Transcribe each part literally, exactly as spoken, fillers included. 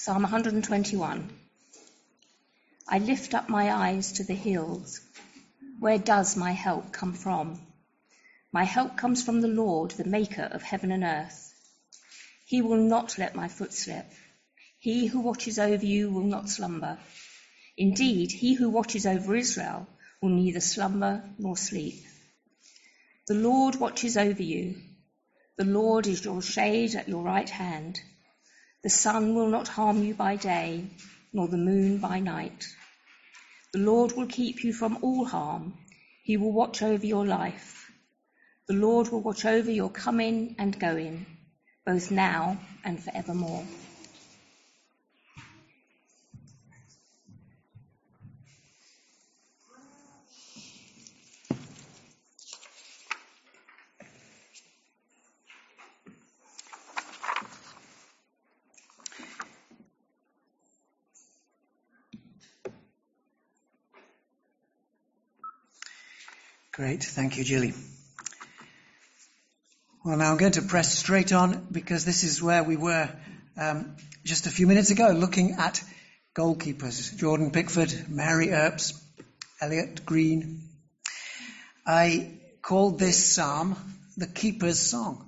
Psalm one hundred twenty-one. I lift up my eyes to the hills. Where does my help come from? My help comes from the Lord, the maker of heaven and earth. He will not let my foot slip. He who watches over you will not slumber. Indeed, he who watches over Israel will neither slumber nor sleep. The Lord watches over you. The Lord is your shade at your right hand. The sun will not harm you by day, nor the moon by night. The Lord will keep you from all harm. He will watch over your life. The Lord will watch over your coming and going, both now and forevermore. Great, thank you, Julie. Well, now I'm going to press straight on because this is where we were um, just a few minutes ago, looking at goalkeepers. Jordan Pickford, Mary Earps, Elliot Green. I called this psalm the Keeper's Song.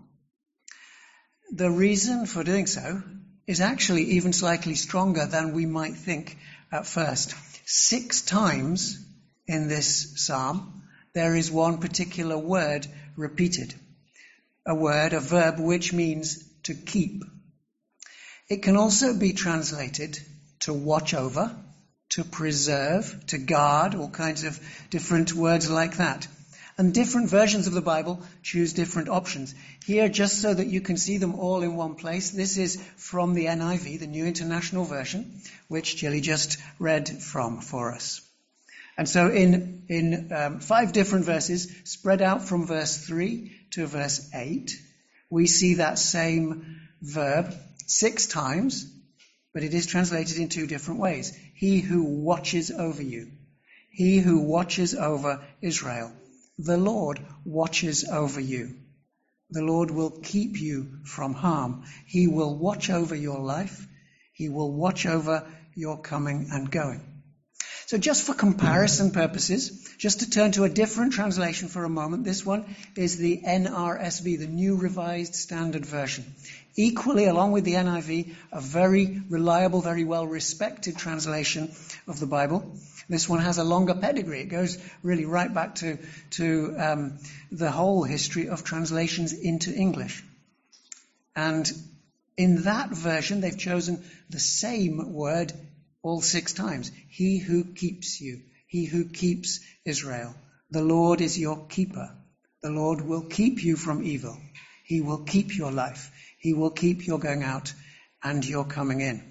The reason for doing so is actually even slightly stronger than we might think at first. Six times in this psalm, there is one particular word repeated. A word, a verb, which means to keep. It can also be translated to watch over, to preserve, to guard, all kinds of different words like that. And different versions of the Bible choose different options. Here, just so that you can see them all in one place, this is from the N I V, the New International Version, which Jilly just read from for us. And so in, in um, five different verses, spread out from verse three to verse eight, we see that same verb six times, but it is translated in two different ways. He who watches over you. He who watches over Israel. The Lord watches over you. The Lord will keep you from harm. He will watch over your life. He will watch over your coming and going. So just for comparison purposes, just to turn to a different translation for a moment, this one is the N R S V, the New Revised Standard Version. Equally, along with the N I V, a very reliable, very well-respected translation of the Bible. This one has a longer pedigree. It goes really right back to, to um, the whole history of translations into English. And in that version, they've chosen the same word all six times. He who keeps you. He who keeps Israel. The Lord is your keeper. The Lord will keep you from evil. He will keep your life. He will keep your going out and your coming in.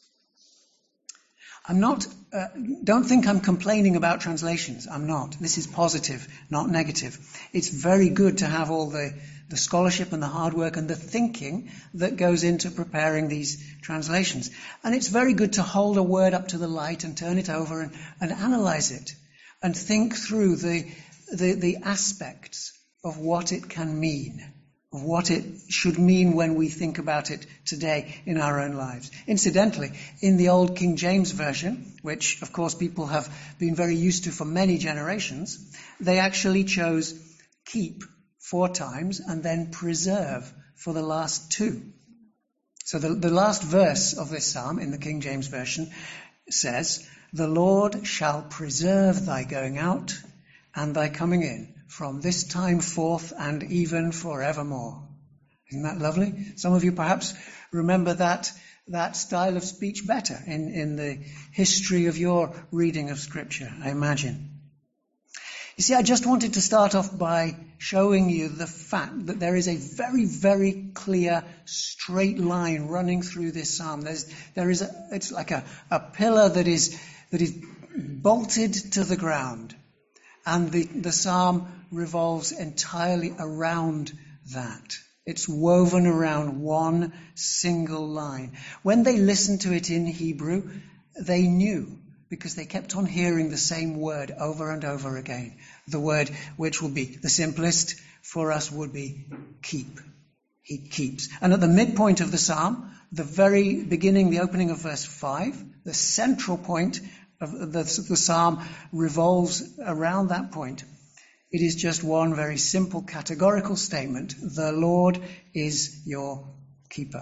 I'm not, uh, don't think I'm complaining about translations. I'm not. This is positive, not negative. It's very good to have all the, the scholarship and the hard work and the thinking that goes into preparing these translations. And it's very good to hold a word up to the light and turn it over and, and analyze it and think through the, the, the aspects of what it can mean, of what it should mean when we think about it today in our own lives. Incidentally, in the old King James Version, which of course people have been very used to for many generations, they actually chose keep four times and then preserve for the last two. So the, the last verse of this psalm in the King James Version says, "The Lord shall preserve thy going out and thy coming in from this time forth and even forevermore." Isn't that lovely? Some of you perhaps remember that that style of speech better in, in the history of your reading of Scripture, I imagine. You see, I just wanted to start off by showing you the fact that there is a very, very clear straight line running through this psalm. There's, there is a, it's like a, a pillar that is, that is bolted to the ground. And the, the psalm revolves entirely around that. It's woven around one single line. When they listened to it in Hebrew, they knew, because they kept on hearing the same word over and over again. The word which will be the simplest for us would be keep. he keeps. And at the midpoint of the psalm, the very beginning, the opening of verse five, the central point of the, the psalm revolves around that point. It is just one very simple categorical statement. The Lord is your keeper.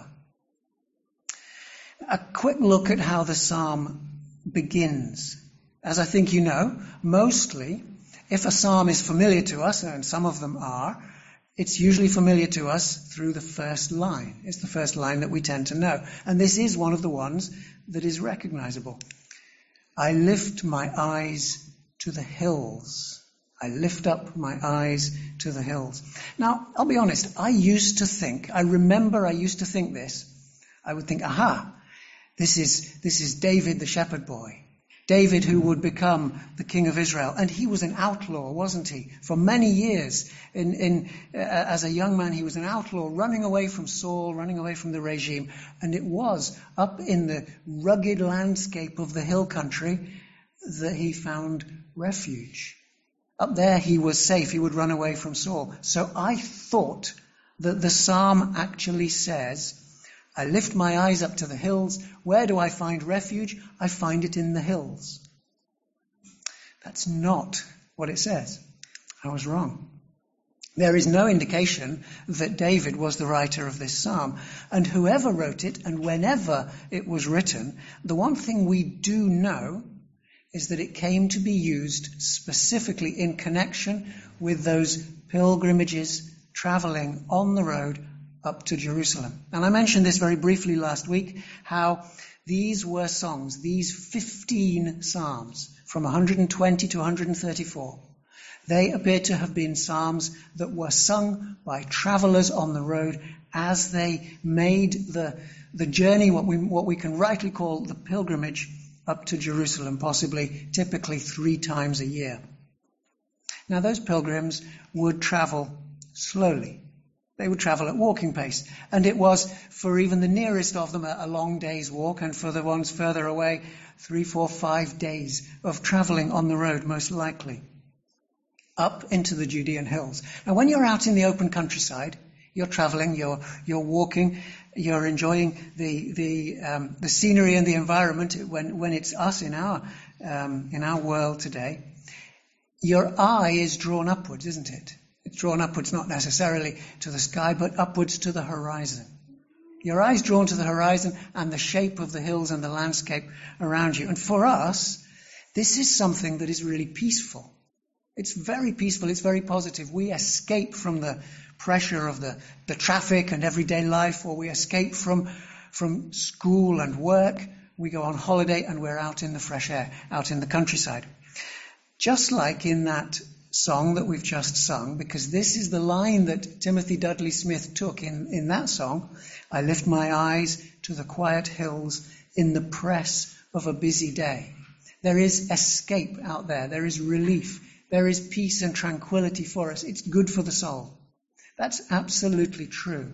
A quick look at how the psalm begins. As I think you know, mostly, if a psalm is familiar to us, and some of them are, it's usually familiar to us through the first line. It's the first line that we tend to know. And this is one of the ones that is recognizable. I lift my eyes to the hills. I lift up my eyes to the hills. Now, I'll be honest, I used to think, I remember I used to think this. I would think, aha, this is, this is David the shepherd boy. David who would become the king of Israel. And he was an outlaw, wasn't he? For many years, in, in, uh, as a young man, he was an outlaw, running away from Saul, running away from the regime. And it was up in the rugged landscape of the hill country that he found refuge. Up there he was safe, he would run away from Saul. So I thought that the psalm actually says, I lift my eyes up to the hills. Where do I find refuge? I find it in the hills. That's not what it says. I was wrong. There is no indication that David was the writer of this psalm. And whoever wrote it and whenever it was written, the one thing we do know is that it came to be used specifically in connection with those pilgrimages traveling on the road up to Jerusalem. And I mentioned this very briefly last week, how these were songs, these fifteen psalms from one hundred twenty to one hundred thirty-four. They appear to have been psalms that were sung by travelers on the road as they made the, the journey, what we, what we can rightly call the pilgrimage up to Jerusalem, possibly, typically three times a year. Now, those pilgrims would travel slowly. They would travel at walking pace. And it was, for even the nearest of them, a long day's walk, and for the ones further away, three, four, five days of traveling on the road, most likely, up into the Judean hills. Now, when you're out in the open countryside, you're traveling, you're you're walking, you're enjoying the the um, the scenery and the environment. When when it's us in our um, in our world today, your eye is drawn upwards, isn't it? It's drawn upwards, not necessarily to the sky, but upwards to the horizon. Your eye's drawn to the horizon and the shape of the hills and the landscape around you. And for us, this is something that is really peaceful. It's very peaceful. It's very positive. We escape from the pressure of the, the traffic and everyday life, or we escape from, from school and work. We go on holiday and we're out in the fresh air, out in the countryside. Just like in that song that we've just sung, because this is the line that Timothy Dudley Smith took in, in that song. I lift my eyes to the quiet hills in the press of a busy day. There is escape out there. There is relief. There is peace and tranquility for us. It's good for the soul. That's absolutely true.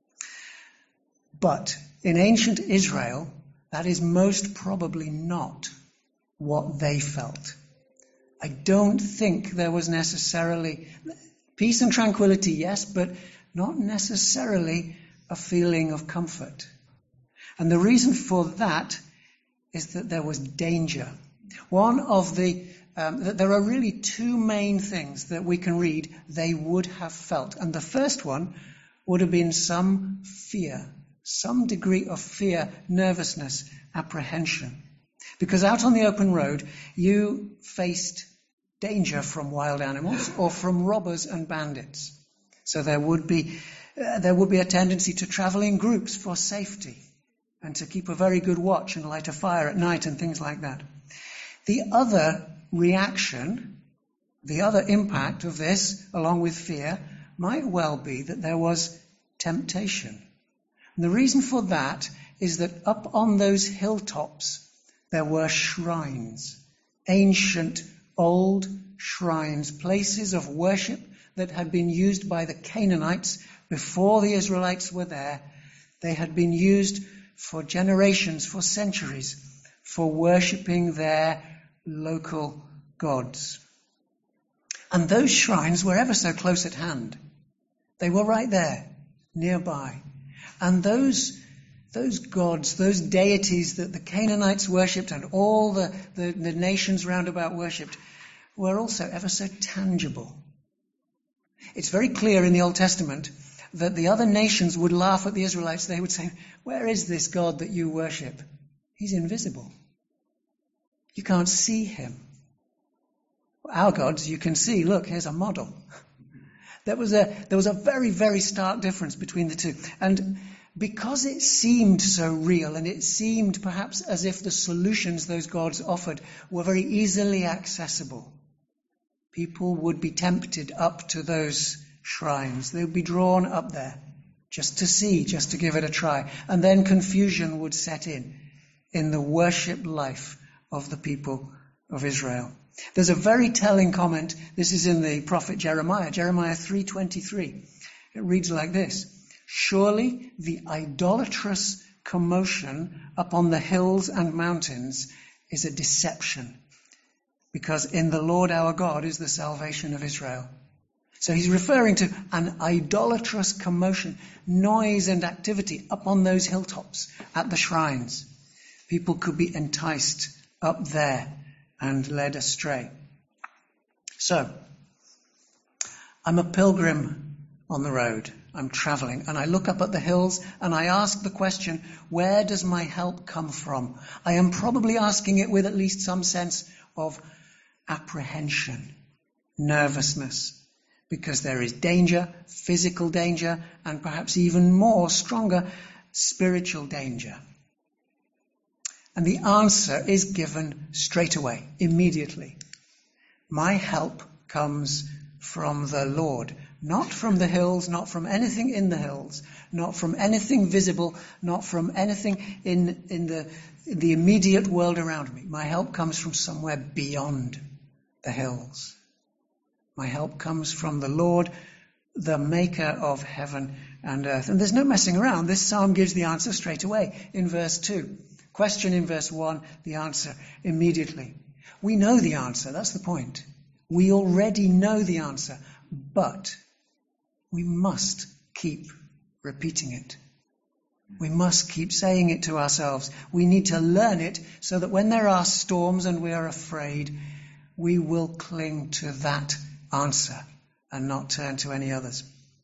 But in ancient Israel, that is most probably not what they felt. I don't think there was necessarily peace and tranquility, yes, but not necessarily a feeling of comfort. And the reason for that is that there was danger. One of the Um, that there are really two main things that we can read they would have felt. And the first one would have been some fear, some degree of fear, nervousness, apprehension. Because out on the open road, you faced danger from wild animals or from robbers and bandits. So there would be, uh, there would be a tendency to travel in groups for safety and to keep a very good watch and light a fire at night and things like that. The other reaction, the other impact of this, along with fear, might well be that there was temptation. And the reason for that is that up on those hilltops there were shrines, ancient, old shrines, places of worship that had been used by the Canaanites before the Israelites were there. They had been used for generations, for centuries, for worshipping their local gods. And those shrines were ever so close at hand. They were right there, nearby. And those, those gods, those deities that the Canaanites worshipped and all the, the, the nations round about worshipped were also ever so tangible. It's very clear in the Old Testament that the other nations would laugh at the Israelites. They would say, "Where is this God that you worship? He's invisible. You can't see him. Our gods you can see. Look, here's a model." There was a, there was a very, very stark difference between the two. And because it seemed so real, and it seemed perhaps as if the solutions those gods offered were very easily accessible, people would be tempted up to those shrines. They would be drawn up there just to see, just to give it a try. And then confusion would set in, in the worship life of the people of Israel. There's a very telling comment. This is in the prophet Jeremiah, Jeremiah three twenty-three. It reads like this: "Surely the idolatrous commotion upon the hills and mountains is a deception, because in the Lord our God is the salvation of Israel." So he's referring to an idolatrous commotion, noise and activity up on those hilltops at the shrines. People could be enticed up there and led astray. So, I'm a pilgrim on the road. I'm traveling, and I look up at the hills and I ask the question, where does my help come from? I am probably asking it with at least some sense of apprehension, nervousness, because there is danger, physical danger, and perhaps even more, stronger, spiritual danger. And the answer is given straight away, immediately. My help comes from the Lord, not from the hills, not from anything in the hills, not from anything visible, not from anything in, in the, in the immediate world around me. My help comes from somewhere beyond the hills. My help comes from the Lord, the maker of heaven and earth. And there's no messing around. This psalm gives the answer straight away in verse two. Question in verse one, the answer immediately. We know the answer, that's the point. We already know the answer, but we must keep repeating it. We must keep saying it to ourselves. We need to learn it so that when there are storms and we are afraid, we will cling to that answer and not turn to any others.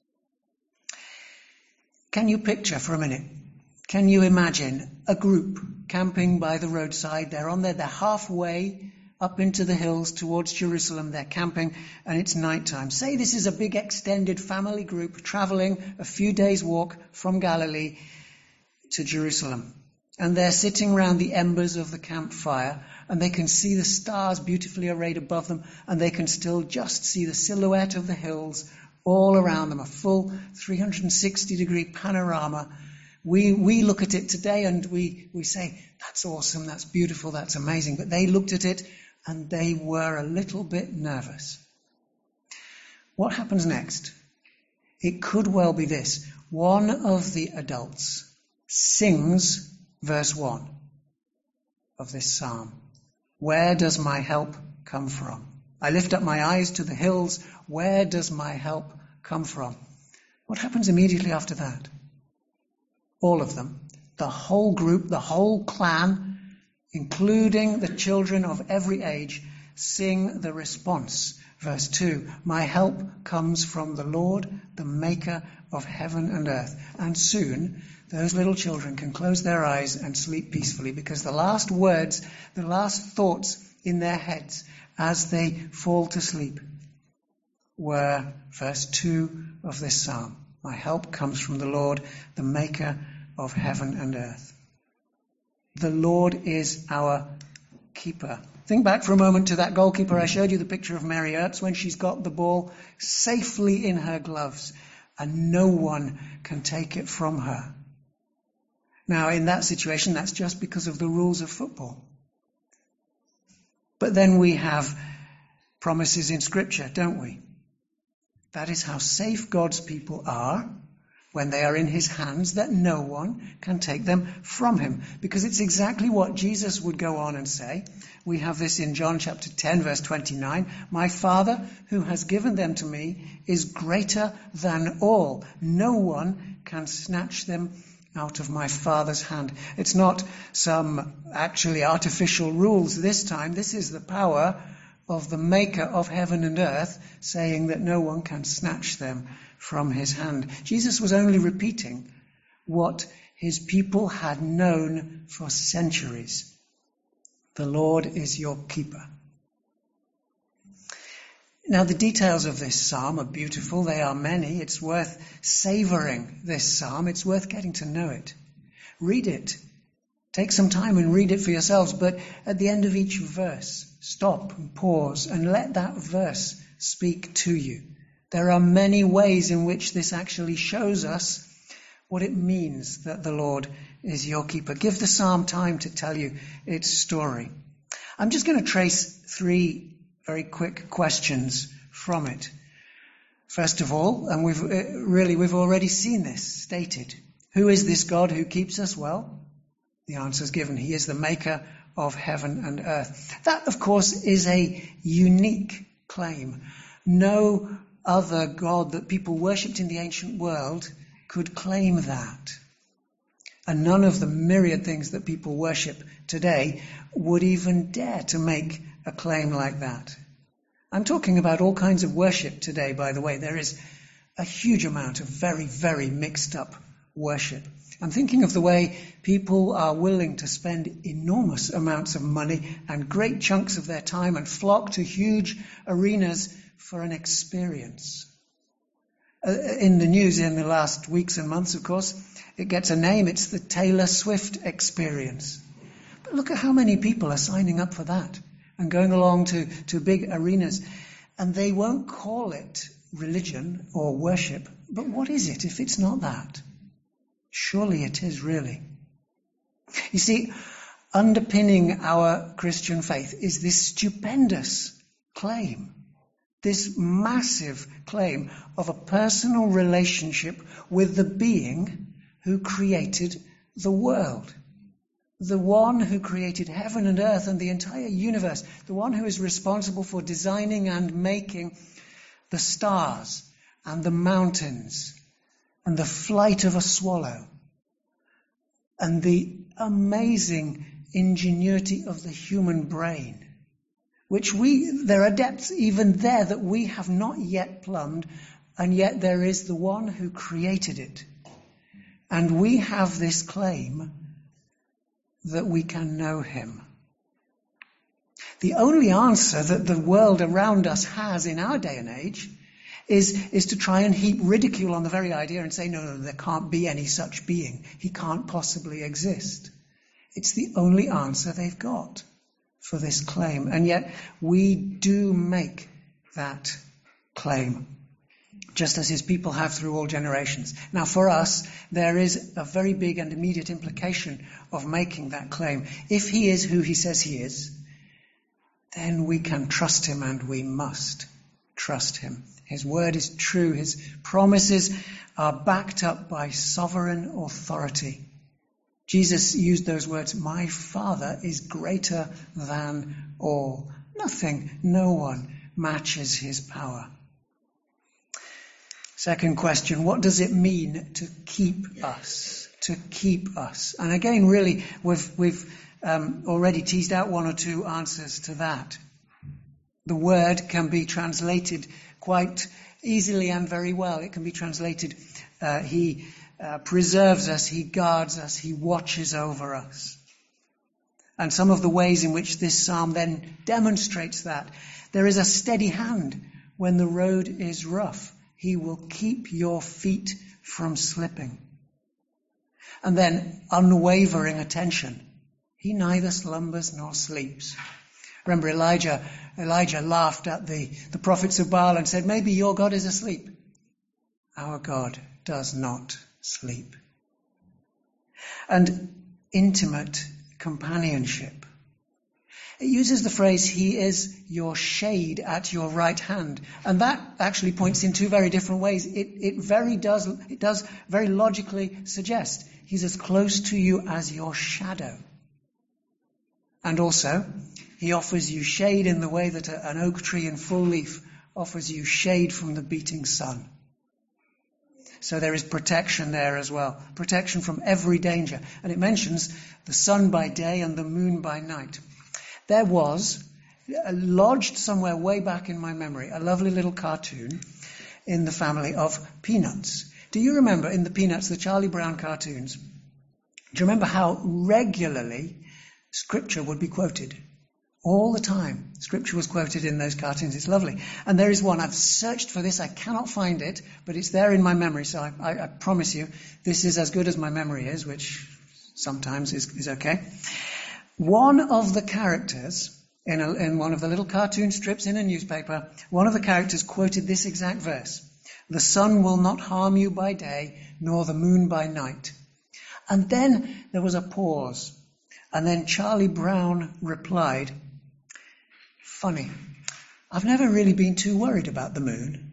Can you picture for a minute? Can you imagine a group camping by the roadside? They're on there, they're halfway up into the hills towards Jerusalem. They're camping and it's nighttime. Say this is a big extended family group traveling a few days' walk from Galilee to Jerusalem. And they're sitting around the embers of the campfire and they can see the stars beautifully arrayed above them, and they can still just see the silhouette of the hills all around them, a full three hundred sixty degree panorama. We we look at it today and we, we say, that's awesome, that's beautiful, that's amazing. But they looked at it and they were a little bit nervous. What happens next? It could well be this. One of the adults sings verse one of this psalm. Where does my help come from? I lift up my eyes to the hills. Where does my help come from? What happens immediately after that? All of them, the whole group, the whole clan, including the children of every age, sing the response. Verse two, my help comes from the Lord, the maker of heaven and earth. And soon, those little children can close their eyes and sleep peacefully, because the last words, the last thoughts in their heads as they fall to sleep were verse two of this psalm. My help comes from the Lord, the maker of heaven and earth. The Lord is our keeper. Think back for a moment to that goalkeeper. I showed you the picture of Mary Earps when she's got the ball safely in her gloves and no one can take it from her. Now, in that situation, that's just because of the rules of football. But then we have promises in Scripture, don't we? That is how safe God's people are when they are in his hands, that no one can take them from him. Because it's exactly what Jesus would go on and say. We have this in John chapter ten, verse twenty-nine. My Father, who has given them to me, is greater than all. No one can snatch them out of my Father's hand. It's not some actually artificial rules this time. This is the power of the maker of heaven and earth saying that no one can snatch them from his hand. Jesus was only repeating what his people had known for centuries. The Lord is your keeper. Now, the details of this psalm are beautiful. They are many. It's worth savouring this psalm. It's worth getting to know it. Read it. Take some time and read it for yourselves. But at the end of each verse, stop and pause and let that verse speak to you. There are many ways in which this actually shows us what it means that the Lord is your keeper. Give the psalm time to tell you its story. I'm just going to trace three very quick questions from it. First of all, and we've really we've already seen this stated. Who is this God who keeps us? Well, the answer is given. He is the maker of heaven and earth. That, of course, is a unique claim. No other God that people worshipped in the ancient world could claim that. And none of the myriad things that people worship today would even dare to make a claim like that. I'm talking about all kinds of worship today, by the way. There is a huge amount of very, very mixed up worship. I'm thinking of the way people are willing to spend enormous amounts of money and great chunks of their time and flock to huge arenas for an experience. Uh, in the news in the last weeks and months, of course, it gets a name. It's the Taylor Swift experience. But look at how many people are signing up for that and going along to, to big arenas. And they won't call it religion or worship. But what is it if it's not that? Surely it is, really. You see, underpinning our Christian faith is this stupendous claim, this massive claim of a personal relationship with the being who created the world. The one who created heaven and earth and the entire universe. The one who is responsible for designing and making the stars and the mountains and the flight of a swallow and the amazing ingenuity of the human brain, which we, there are depths even there that we have not yet plumbed, and yet there is the one who created it. And we have this claim that we can know him. The only answer that the world around us has in our day and age is, is to try and heap ridicule on the very idea and say, no, no, there can't be any such being. He can't possibly exist. It's the only answer they've got for this claim. And yet we do make that claim, just as his people have through all generations. Now, for us, there is a very big and immediate implication of making that claim. If he is who he says he is, then we can trust him, and we must trust him. His word is true. His promises are backed up by sovereign authority. Jesus used those words, my Father is greater than all. Nothing, no one matches his power. Second question, what does it mean to keep us? To keep us. And again, really, we've, we've um, already teased out one or two answers to that. The word can be translated quite easily and very well. It can be translated, uh, he uh, preserves us, he guards us, he watches over us. And some of the ways in which this psalm then demonstrates that. There is a steady hand when the road is rough. He will keep your feet from slipping. And then unwavering attention. He neither slumbers nor sleeps. Remember Elijah, Elijah laughed at the, the prophets of Baal and said, maybe your God is asleep. Our God does not sleep. And intimate companionship. It uses the phrase, he is your shade at your right hand. And that actually points in two very different ways. It, it very does, it does very logically suggest he's as close to you as your shadow. And also, he offers you shade in the way that a, an oak tree in full leaf offers you shade from the beating sun. So there is protection there as well. Protection from every danger. And it mentions the sun by day and the moon by night. There was, uh, lodged somewhere way back in my memory, a lovely little cartoon in the family of Peanuts. Do you remember in the Peanuts, the Charlie Brown cartoons, do you remember how regularly Scripture would be quoted? All the time, Scripture was quoted in those cartoons. It's lovely. And there is one. I've searched for this. I cannot find it, but it's there in my memory. So I, I, I promise you, this is as good as my memory is, which sometimes is, is okay. One of the characters in, a, in one of the little cartoon strips in a newspaper, one of the characters quoted this exact verse. The sun will not harm you by day, nor the moon by night. And then there was a pause. And then Charlie Brown replied, funny, I've never really been too worried about the moon.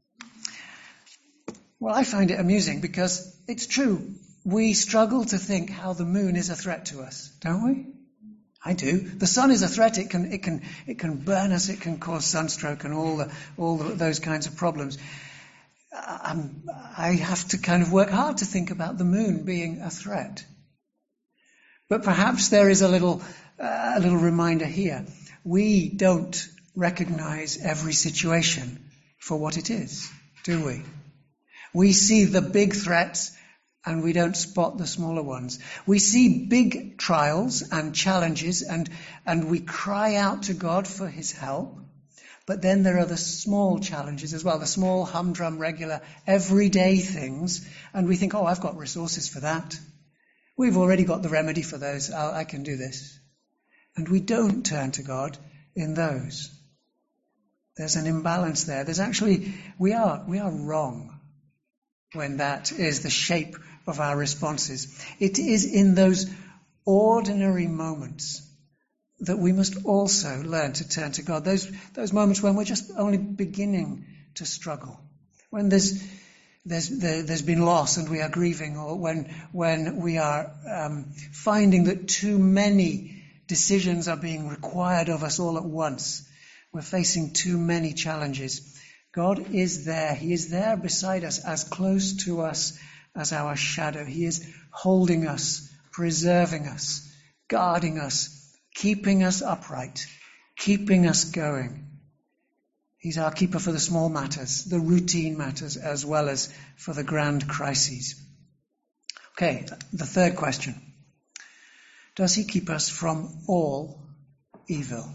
Well, I find it amusing because it's true. We struggle to think how the moon is a threat to us, don't we? I do. The sun is a threat. It can, it can, it can burn us. It can cause sunstroke and all the, all the, those kinds of problems. Um, I have to kind of work hard to think about the moon being a threat. But perhaps there is a little, uh, a little reminder here. We don't recognize every situation for what it is, do we? We see the big threats and we don't spot the smaller ones. We see big trials and challenges and, and we cry out to God for his help. But then there are the small challenges as well, the small, humdrum, regular, everyday things. And we think, oh, I've got resources for that. We've already got the remedy for those. I'll, I can do this. And we don't turn to God in those. There's an imbalance there. There's actually, we are, we are wrong when that is the shape of our responses. It is in those ordinary moments that we must also learn to turn to God. Those, those moments when we're just only beginning to struggle. When there's, there's, there, there's been loss and we are grieving, or when, when we are um, finding that too many decisions are being required of us all at once. We're facing too many challenges. God is there. He is there beside us, as close to us as our shadow. He is holding us, preserving us, guarding us, keeping us upright, keeping us going. He's our keeper for the small matters, the routine matters, as well as for the grand crises. Okay, the third question. Does he keep us from all evil?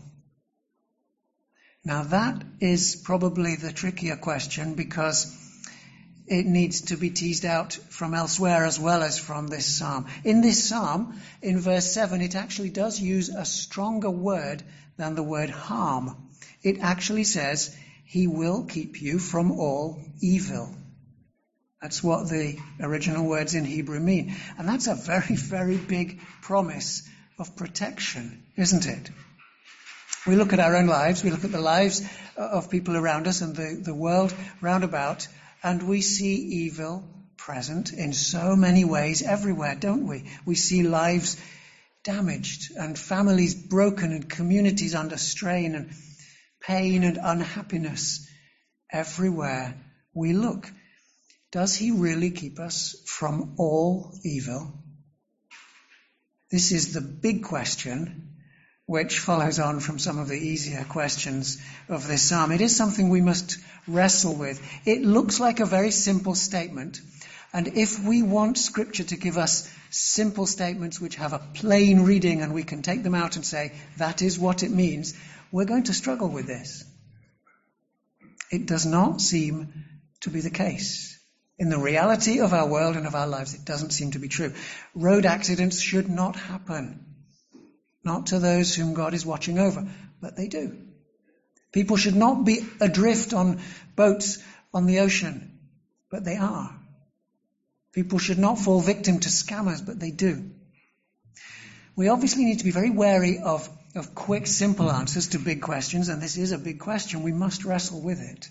Now that is probably the trickier question because it needs to be teased out from elsewhere as well as from this psalm. In this psalm, in verse seven, it actually does use a stronger word than the word harm. It actually says, he will keep you from all evil. That's what the original words in Hebrew mean. And that's a very, very big promise of protection, isn't it? We look at our own lives, we look at the lives of people around us and the, the world round about, and we see evil present in so many ways everywhere, don't we? We see lives damaged and families broken and communities under strain and pain and unhappiness everywhere we look. Does he really keep us from all evil? This is the big question, which follows on from some of the easier questions of this psalm. It is something we must wrestle with. It looks like a very simple statement, and if we want Scripture to give us simple statements which have a plain reading and we can take them out and say, that is what it means, we're going to struggle with this. It does not seem to be the case. In the reality of our world and of our lives, it doesn't seem to be true. Road accidents should not happen. Not to those whom God is watching over, but they do. People should not be adrift on boats on the ocean, but they are. People should not fall victim to scammers, but they do. We obviously need to be very wary of, of quick, simple answers to big questions, and this is a big question. We must wrestle with it.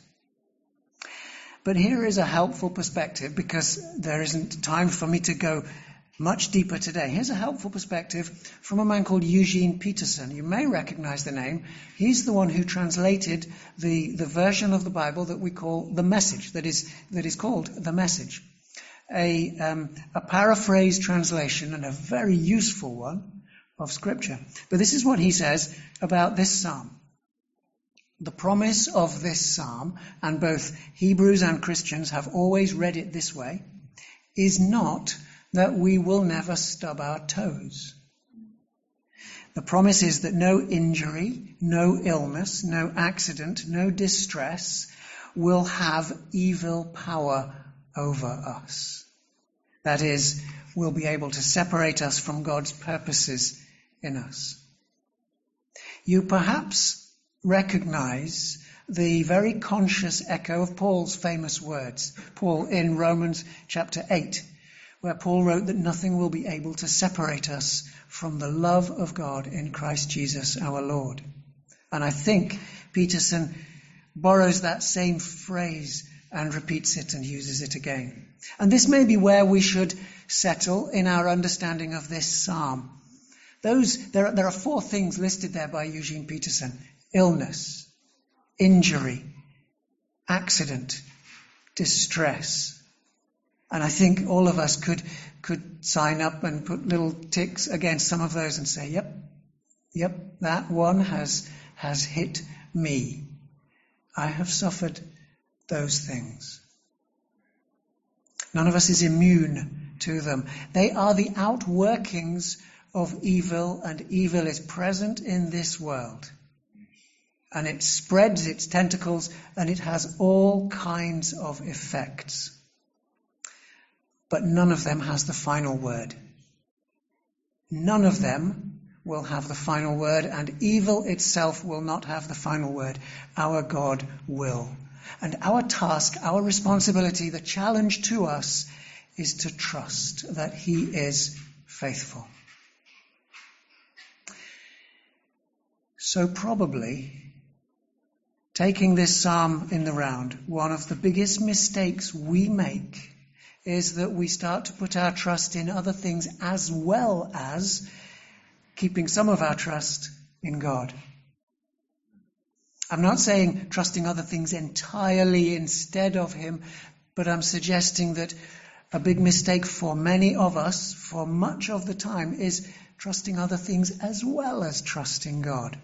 But here is a helpful perspective, because there isn't time for me to go much deeper today. Here's a helpful perspective from a man called Eugene Peterson. You may recognize the name. He's the one who translated the, the version of the Bible that we call the Message, that is, that is called the Message. a, um, a paraphrase translation and a very useful one of Scripture. But this is what he says about this psalm. The promise of this psalm, and both Hebrews and Christians have always read it this way, is not that we will never stub our toes. The promise is that no injury, no illness, no accident, no distress will have evil power over us. That is, will be able to separate us from God's purposes in us. You perhaps recognize the very conscious echo of Paul's famous words. Paul in Romans chapter eight, where Paul wrote that nothing will be able to separate us from the love of God in Christ Jesus our Lord. And I think Peterson borrows that same phrase and repeats it and uses it again. And this may be where we should settle in our understanding of this psalm. Those, there, there are four things listed there by Eugene Peterson: illness, injury, accident, distress. And I think all of us could could sign up and put little ticks against some of those and say, yep, yep, that one has has hit me. I have suffered those things. None of us is immune to them. They are the outworkings of evil, and evil is present in this world. And it spreads its tentacles, and it has all kinds of effects. But none of them has the final word. None of them will have the final word, and evil itself will not have the final word. Our God will. And our task, our responsibility, the challenge to us is to trust that He is faithful. So probably, taking this psalm in the round, one of the biggest mistakes we make is that we start to put our trust in other things as well as keeping some of our trust in God. I'm not saying trusting other things entirely instead of Him, but I'm suggesting that a big mistake for many of us, for much of the time, is trusting other things as well as trusting God.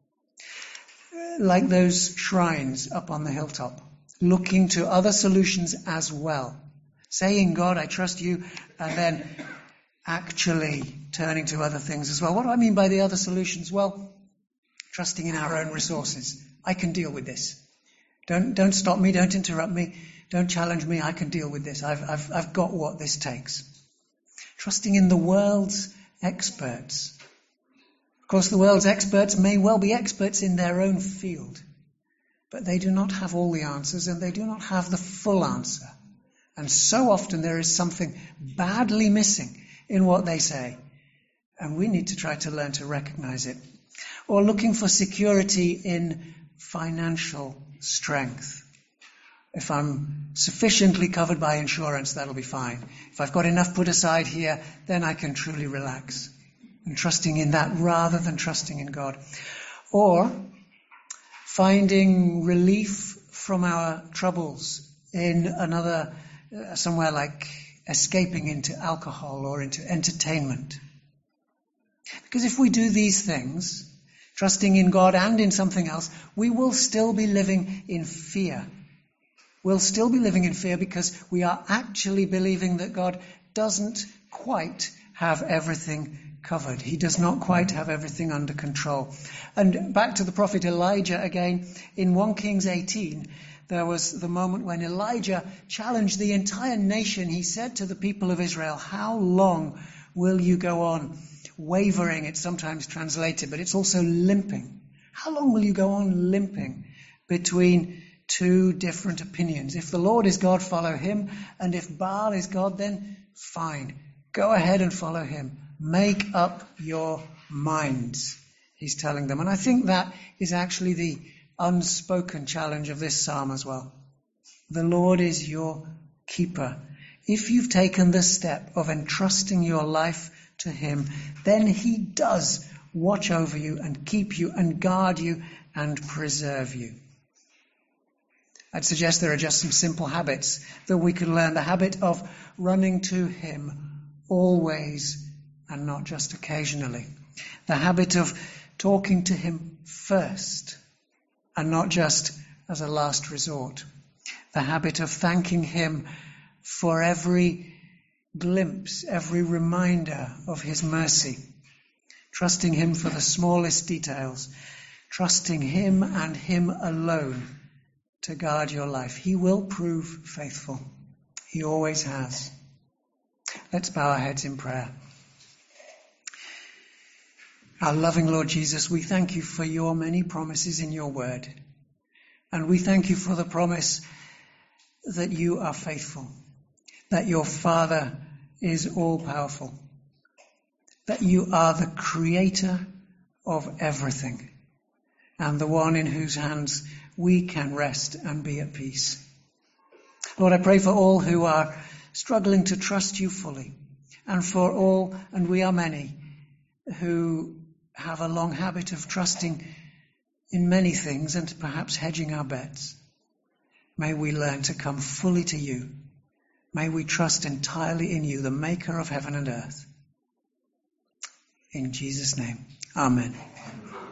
Like those shrines up on the hilltop, looking to other solutions as well. Saying, God, I trust you, and then actually turning to other things as well. What do I mean by the other solutions? Well, trusting in our own resources. I can deal with this. Don't don't stop me, don't interrupt me, don't challenge me, I can deal with this. I've I've I've got what this takes. Trusting in the world's experts. Of course, the world's experts may well be experts in their own field, but they do not have all the answers, and they do not have the full answer. And so often there is something badly missing in what they say, and we need to try to learn to recognize it. Or looking for security in financial strength. If I'm sufficiently covered by insurance, that'll be fine. If I've got enough put aside here, then I can truly relax. And trusting in that rather than trusting in God. Or finding relief from our troubles in another, uh, somewhere like escaping into alcohol or into entertainment. Because if we do these things, trusting in God and in something else, we will still be living in fear. We'll still be living in fear because we are actually believing that God doesn't quite have everything covered. He does not quite have everything under control. And back to the prophet Elijah again, in First Kings eighteen, there was the moment when Elijah challenged the entire nation. He said to the people of Israel, how long will you go on wavering? It's sometimes translated, but it's also limping. How long will you go on limping between two different opinions? If the Lord is God, follow Him. And if Baal is God, then fine. Go ahead and follow him. Make up your minds, he's telling them. And I think that is actually the unspoken challenge of this psalm as well. The Lord is your keeper. If you've taken the step of entrusting your life to him, then he does watch over you and keep you and guard you and preserve you. I'd suggest there are just some simple habits that we can learn. The habit of running to him always and not just occasionally. The habit of talking to him first and not just as a last resort. The habit of thanking him for every glimpse, every reminder of his mercy. Trusting him for the smallest details. Trusting him and him alone to guard your life. He will prove faithful. He always has. Let's bow our heads in prayer. Our loving Lord Jesus, we thank you for your many promises in your word. And we thank you for the promise that you are faithful, that your Father is all-powerful, that you are the creator of everything, and the one in whose hands we can rest and be at peace. Lord, I pray for all who are struggling to trust you fully, and for all, and we are many, who have a long habit of trusting in many things and perhaps hedging our bets. May we learn to come fully to you. May we trust entirely in you, the maker of heaven and earth. In Jesus' name, amen.